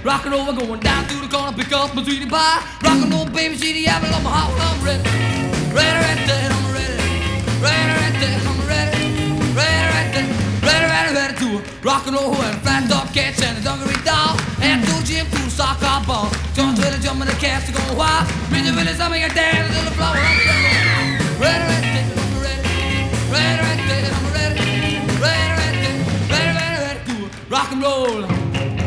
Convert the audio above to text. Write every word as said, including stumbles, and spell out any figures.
Rock and roll, we're going down to the corner, pick up my sweetie pie. Rock and roll, baby, see the apple of my heart. I'm ready, ready, right there, I'm ready, ready, right there, I'm ready, ready, right there, ready, ready, ready to rock and roll and a flat top catch and a dungaree doll and to the gym to the soccer ball. John's really jumping the cast to go wild. Really, really, something like dance to the floor. I'm ready, ready, right there, I'm ready, ready, right there, I'm ready, ready, right there, ready, ready, ready to rock and roll.